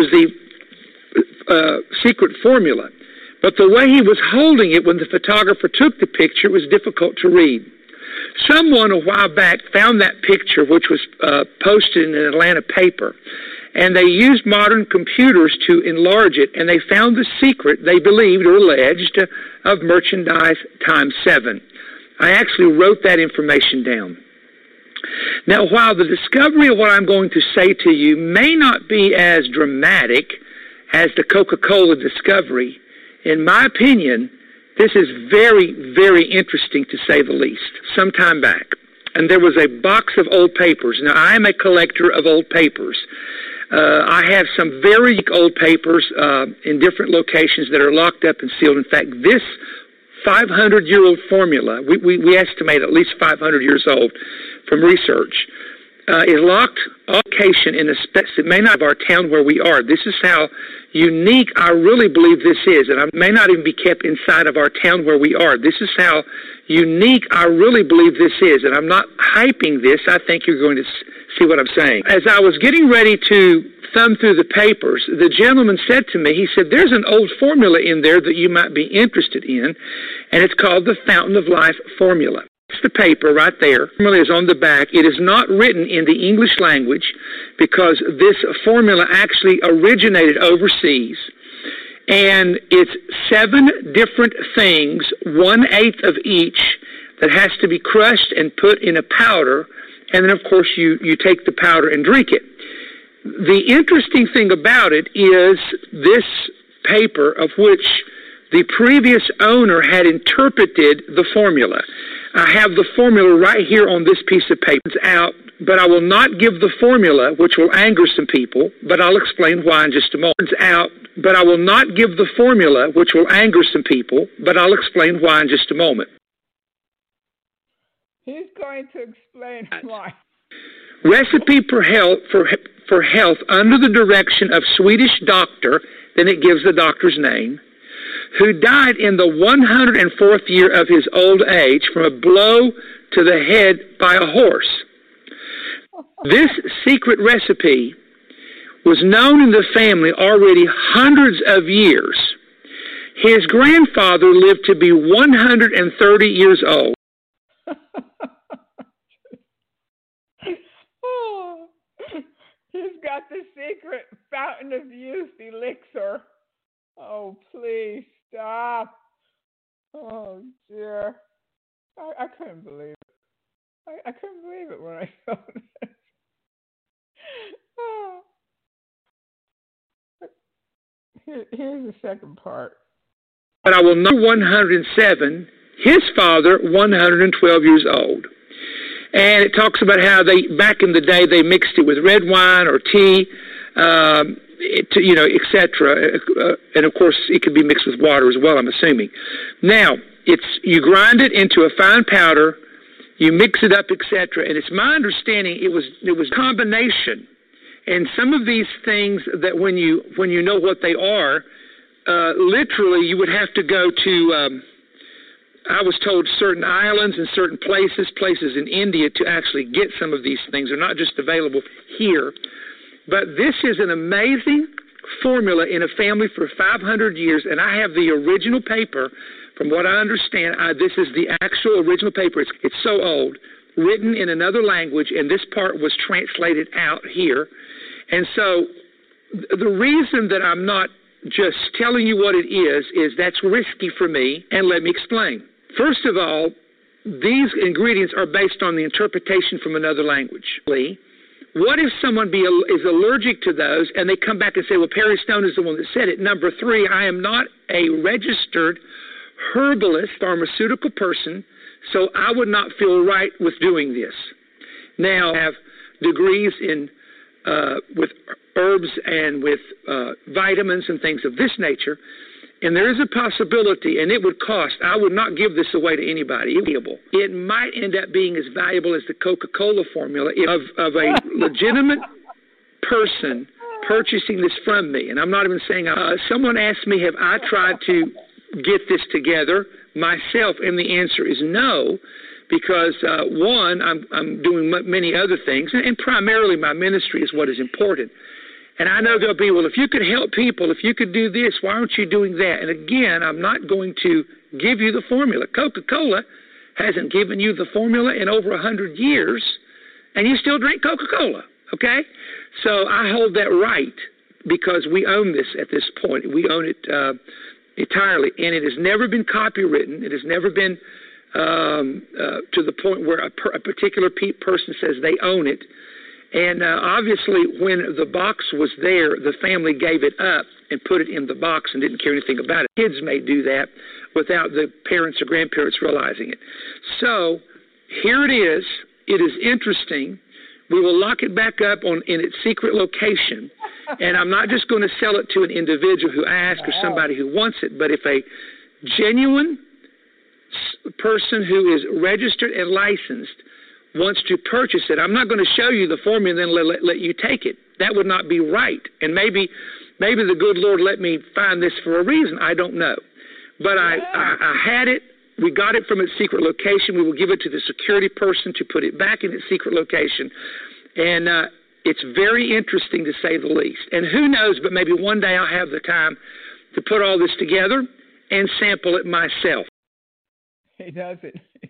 the secret formula. But the way he was holding it when the photographer took the picture was difficult to read. Someone a while back found that picture, which was posted in an Atlanta paper, and they used modern computers to enlarge it, and they found the secret, they believed or alleged, of merchandise times 7. I actually wrote that information down. Now, while the discovery of what I'm going to say to you may not be as dramatic as the Coca-Cola discovery, in my opinion, this is very, very interesting to say the least. Some time back, and there was a box of old papers. Now, I am a collector of old papers. I have some very old papers in different locations that are locked up and sealed. In fact, this 500-year-old formula, we estimate at least 500 years old from research, is locked on location in a space that may not be our town where we are. This is how unique I really believe this is, and it may not even be kept inside of our town where we are. This is how unique I really believe this is, and I'm not hyping this. I think you're going to see what I'm saying. As I was getting ready to thumb through the papers, the gentleman said to me, he said, there's an old formula in there that you might be interested in, and it's called the Fountain of Life formula. The paper right there. Formula is on the back. It is not written in the English language because this formula actually originated overseas. And it's 7 different things, 1/8 of each, that has to be crushed and put in a powder. And then, of course, you take the powder and drink it. The interesting thing about it is this paper, of which the previous owner had interpreted the formula. I have the formula right here on this piece of paper. It's out, but I will not give the formula, which will anger some people, but I'll explain why in just a moment. It's out, but I will not give the formula, which will anger some people, but I'll explain why in just a moment. He's going to explain why. Recipe for health under the direction of Swedish doctor, then it gives the doctor's name, who died in the 104th year of his old age from a blow to the head by a horse. This secret recipe was known in the family already hundreds of years. His grandfather lived to be 130 years old. Oh, he's got the secret fountain of youth elixir. Oh, please stop. Oh, dear. I couldn't believe it. I couldn't believe it when I saw this. Oh. Here's the second part. But I will not 107, his father 112 years old. And it talks about how back in the day, they mixed it with red wine or tea, etc. And of course, it could be mixed with water as well, I'm assuming. Now, you grind it into a fine powder, you mix it up, etc. And it's my understanding it was a combination. And some of these things that when you know what they are, literally you would have to go to. I was told certain islands and certain places in India to actually get some of these things. They're not just available here. But this is an amazing formula in a family for 500 years, and I have the original paper. From what I understand, this is the actual original paper. It's so old, written in another language, and this part was translated out here. And so the reason that I'm not just telling you what it is that's risky for me, and let me explain. First of all, these ingredients are based on the interpretation from another language. What if someone is allergic to those and they come back and say, well, Perry Stone is the one that said it? Number 3, I am not a registered herbalist, pharmaceutical person, so I would not feel right with doing this. Now, I have degrees in with herbs and with vitamins and things of this nature. And there is a possibility, and it would cost, I would not give this away to anybody. It might end up being as valuable as the Coca-Cola formula of a legitimate person purchasing this from me. And I'm not even saying, someone asked me, have I tried to get this together myself? And the answer is no, because one, I'm doing many other things, and primarily my ministry is what is important. And I know there'll be, well, if you could help people, if you could do this, why aren't you doing that? And again, I'm not going to give you the formula. Coca-Cola hasn't given you the formula in over 100 years, and you still drink Coca-Cola, okay? So I hold that right because we own this at this point. We own it entirely, and it has never been copywritten. It has never been to the point where a particular person says they own it. And obviously, when the box was there, the family gave it up and put it in the box and didn't care anything about it. Kids may do that without the parents or grandparents realizing it. So here it is. It is interesting. We will lock it back up in its secret location. And I'm not just going to sell it to an individual who asks or somebody who wants it, but if a genuine person who is registered and licensed wants to purchase it, I'm not going to show you the formula and then let you take it. That would not be right. And maybe the good Lord let me find this for a reason. I don't know. But I had it. We got it from its secret location. We will give it to the security person to put it back in its secret location. And it's very interesting, to say the least. And who knows, but maybe one day I'll have the time to put all this together and sample it myself. He does it.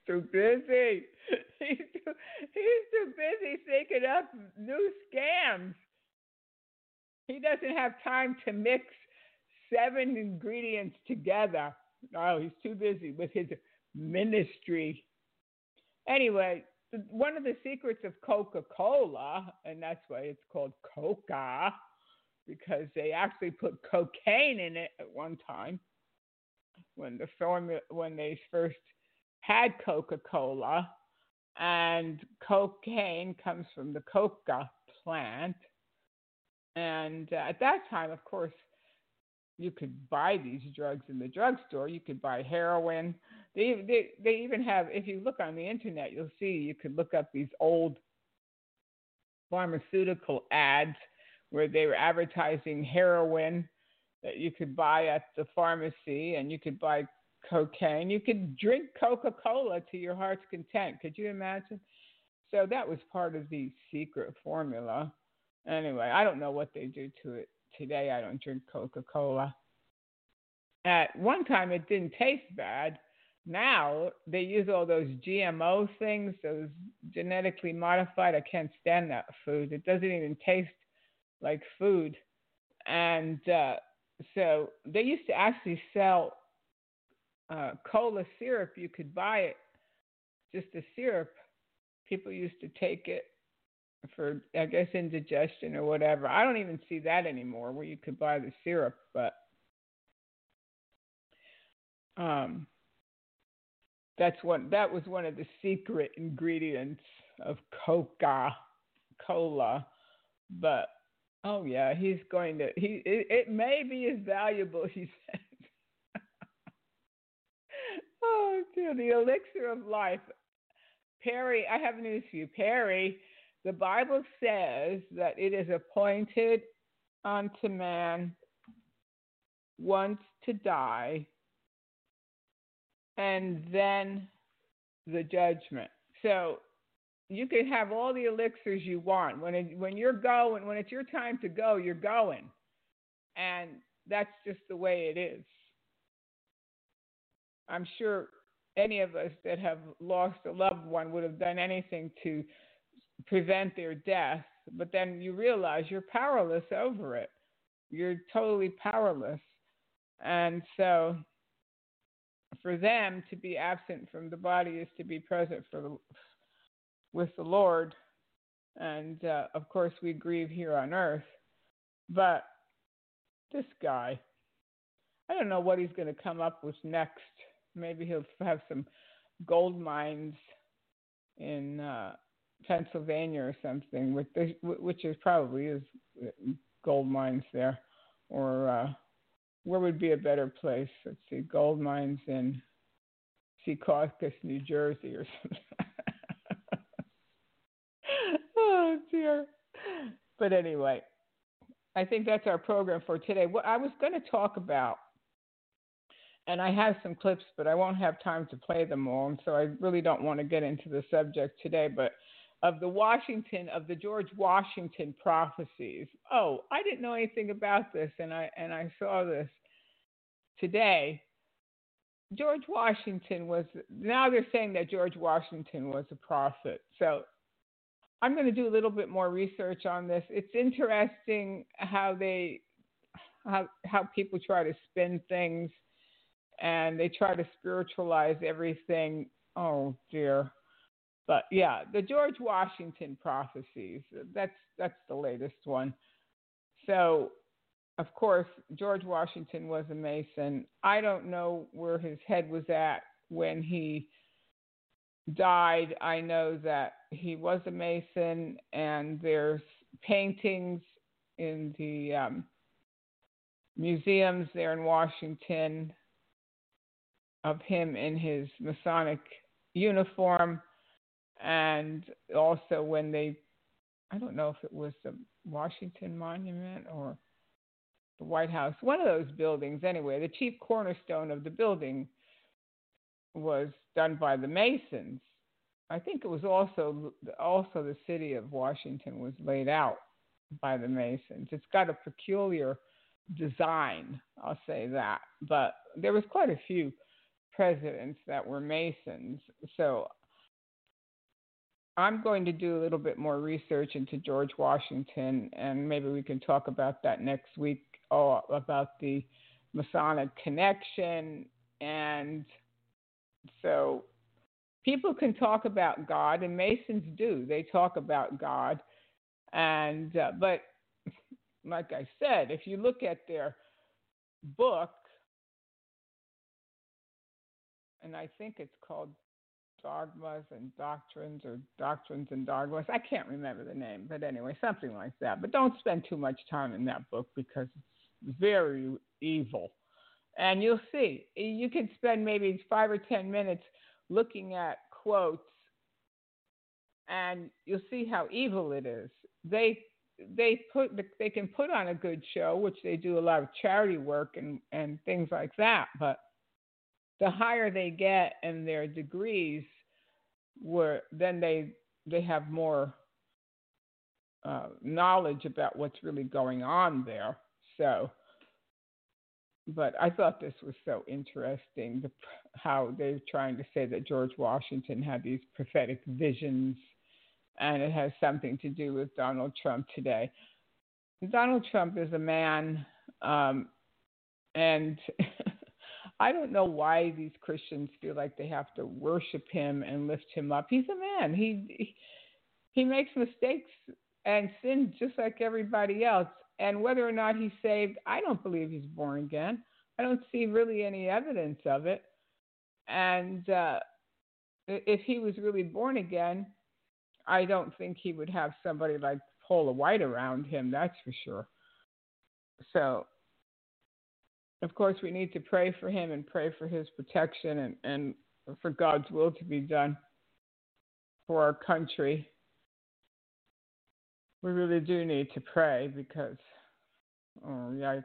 too busy. He's too busy thinking up new scams. He doesn't have time to mix 7 ingredients together. Oh, he's too busy with his ministry. Anyway, one of the secrets of Coca-Cola, and that's why it's called Coca, because they actually put cocaine in it at one time when they first had Coca-Cola, and cocaine comes from the coca plant. And at that time, of course, you could buy these drugs in the drugstore. You could buy heroin. They even have, if you look on the internet, you'll see you could look up these old pharmaceutical ads where they were advertising heroin that you could buy at the pharmacy, and you could buy cocaine. You could drink Coca-Cola to your heart's content. Could you imagine? So that was part of the secret formula. Anyway, I don't know what they do to it today. I don't drink Coca-Cola. At one time, it didn't taste bad. Now, they use all those GMO things, those genetically modified. I can't stand that food. It doesn't even taste like food. And so they used to actually sell cola syrup. You could buy it, just a syrup. People used to take it for, I guess, indigestion or whatever. I don't even see that anymore where you could buy the syrup, but that was one of the secret ingredients of Coca-Cola. But oh yeah, it may be as valuable, he says. Oh dear, the elixir of life. Perry, I have news for you. Perry, the Bible says that it is appointed unto man once to die, and then the judgment. So you can have all the elixirs you want. When it's your time to go, you're going. And that's just the way it is. I'm sure any of us that have lost a loved one would have done anything to prevent their death, but then you realize you're powerless over it. You're totally powerless. And so for them to be absent from the body is to be present with the Lord. And of course, we grieve here on earth. But this guy, I don't know what he's going to come up with next. Maybe he'll have some gold mines in Pennsylvania or something, which is probably is gold mines there. Or where would be a better place? Let's see, gold mines in Secaucus, New Jersey or something. Oh, dear. But anyway, I think that's our program for today. What I was going to talk about, and I have some clips, but I won't have time to play them all, and so I really don't want to get into the subject today, but of the George Washington prophecies. Oh, I didn't know anything about this, and I saw this today. George Washington now they're saying that George Washington was a prophet. So I'm going to do a little bit more research on this. It's interesting how people try to spin things, and they try to spiritualize everything. Oh dear. But yeah, the George Washington prophecies, that's the latest one. So, of course, George Washington was a Mason. I don't know where his head was at when he died. I know that he was a Mason, and there's paintings in the museums there in Washington of him in his Masonic uniform. And also when I don't know if it was the Washington Monument or the White House, one of those buildings anyway, the chief cornerstone of the building was done by the Masons. I think it was also the city of Washington was laid out by the Masons. It's got a peculiar design, I'll say that. But there was quite a few presidents that were Masons. So I'm going to do a little bit more research into George Washington, and maybe we can talk about that next week, about the Masonic connection. And so people can talk about God, and Masons do. They talk about God. And but like I said, if you look at their book, and I think it's called Dogmas and Doctrines, or Doctrines and Dogmas. I can't remember the name, but anyway, something like that. But don't spend too much time in that book because it's very evil. And you'll see, you can spend maybe 5 or 10 minutes looking at quotes, and you'll see how evil it is. They can put on a good show, which they do a lot of charity work and things like that, but the higher they get in their degrees, then they have more knowledge about what's really going on there. So, but I thought this was so interesting, how they're trying to say that George Washington had these prophetic visions, and it has something to do with Donald Trump today. Donald Trump is a man, and I don't know why these Christians feel like they have to worship him and lift him up. He's a man. He makes mistakes and sins just like everybody else. And whether or not he's saved, I don't believe he's born again. I don't see really any evidence of it. And if he was really born again, I don't think he would have somebody like Paula White around him, that's for sure. So, of course, we need to pray for him and pray for his protection and for God's will to be done for our country. We really do need to pray because, oh, yikes.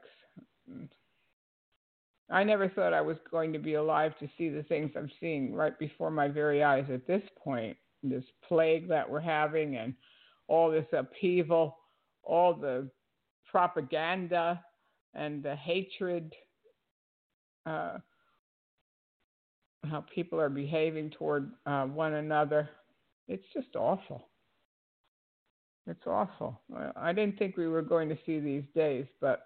I never thought I was going to be alive to see the things I'm seeing right before my very eyes at this point. This plague that we're having and all this upheaval, all the propaganda and the hatred, how people are behaving toward one another. It's just awful. It's awful. I didn't think we were going to see these days, but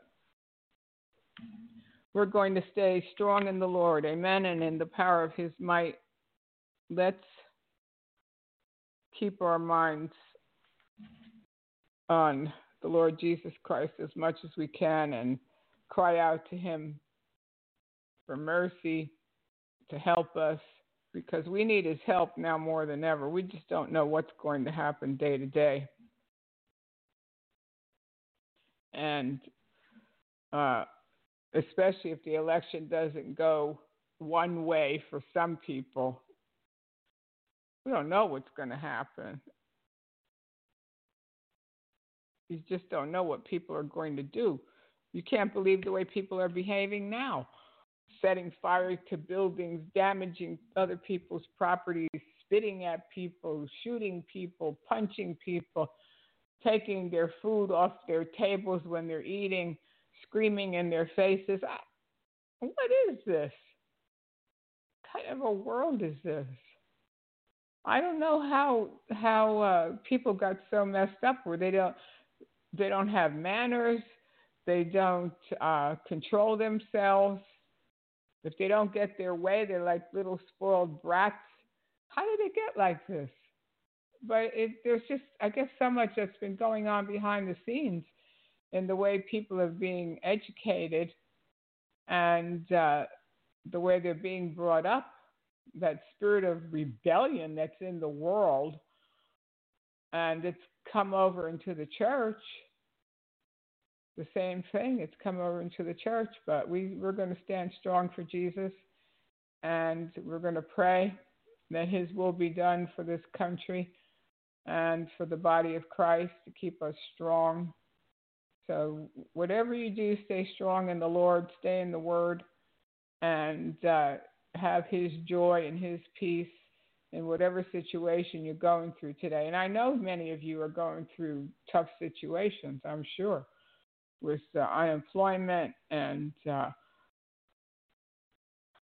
we're going to stay strong in the Lord. Amen. And in the power of his might, let's keep our minds on the Lord Jesus Christ as much as we can and cry out to him for mercy, to help us, because we need his help now more than ever. We just don't know what's going to happen day to day. And especially if the election doesn't go one way for some people, we don't know what's going to happen. You just don't know what people are going to do. You can't believe the way people are behaving now, setting fire to buildings, damaging other people's properties, spitting at people, shooting people, punching people, taking their food off their tables when they're eating, screaming in their faces. What is this? What kind of a world is this? I don't know how people got so messed up where they don't have manners, they don't control themselves. If they don't get their way, they're like little spoiled brats. How did they get like this? But there's just, I guess, so much that's been going on behind the scenes in the way people are being educated and the way they're being brought up, that spirit of rebellion that's in the world, and it's come over into the church. The same thing, it's come over into the church, but we're going to stand strong for Jesus, and we're going to pray that his will be done for this country and for the body of Christ to keep us strong. So whatever you do, stay strong in the Lord, stay in the Word, and have his joy and his peace in whatever situation you're going through today. And I know many of you are going through tough situations, I'm sure, with unemployment and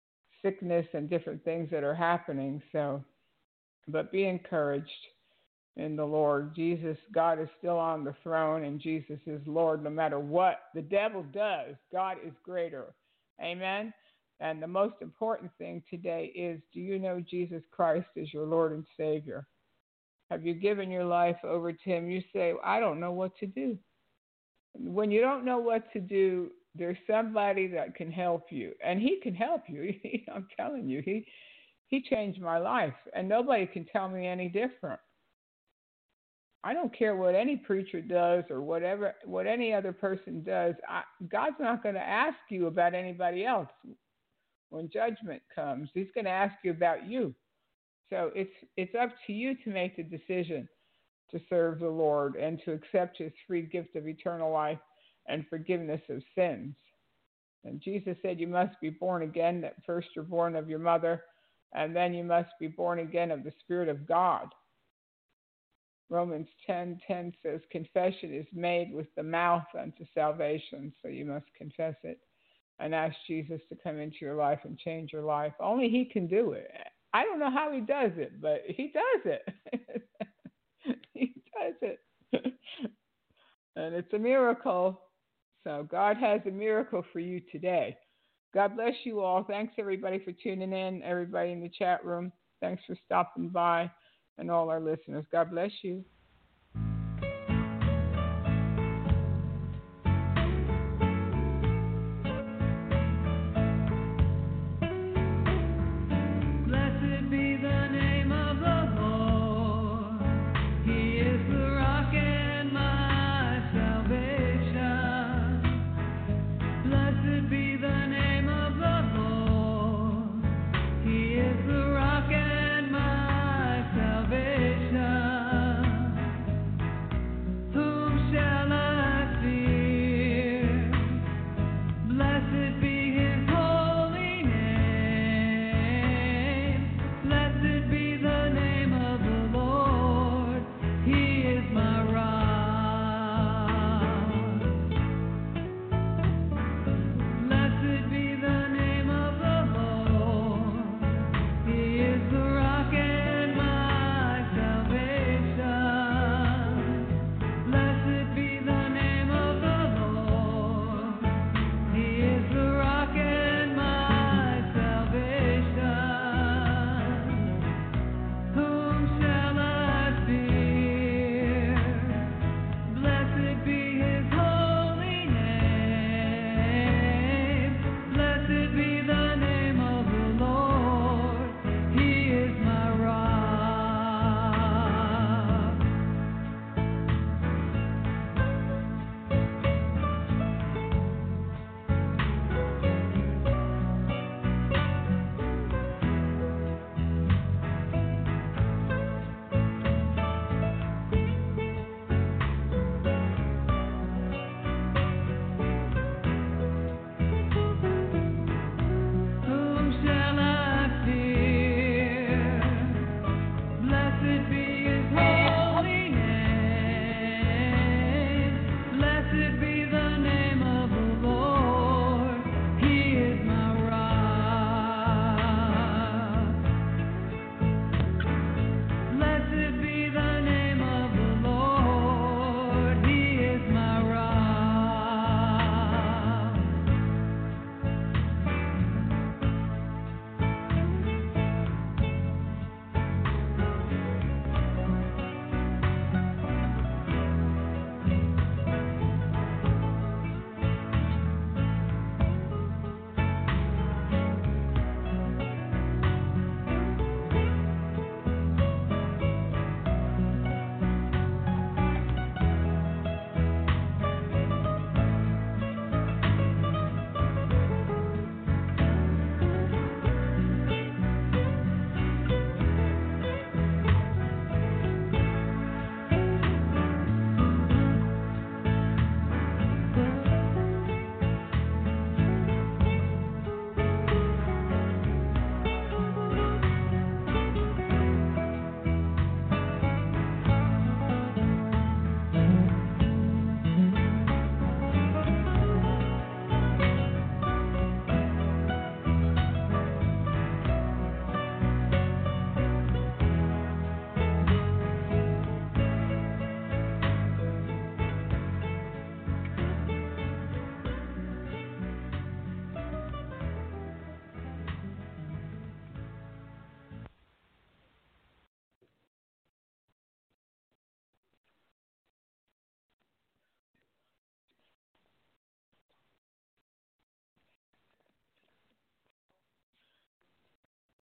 sickness and different things that are happening. So, but be encouraged in the Lord. Jesus, God is still on the throne, and Jesus is Lord no matter what the devil does. God is greater. Amen. And the most important thing today is, do you know Jesus Christ as your Lord and Savior? Have you given your life over to him? You say, I don't know what to do. When you don't know what to do, there's somebody that can help you, and he can help you. I'm telling you, he changed my life, and nobody can tell me any different. I don't care what any preacher does or what any other person does. God's not going to ask you about anybody else. When judgment comes, he's going to ask you about you. So it's up to you to make the decision to serve the Lord and to accept his free gift of eternal life and forgiveness of sins. And Jesus said you must be born again, that first you're born of your mother, and then you must be born again of the Spirit of God. Romans 10:10 says, confession is made with the mouth unto salvation, so you must confess it and ask Jesus to come into your life and change your life. Only he can do it. I don't know how he does it, but he does it. He does it. And it's a miracle. So God has a miracle for you today. God bless you all. Thanks, everybody, for tuning in. Everybody in the chat room, thanks for stopping by. And all our listeners. God bless you.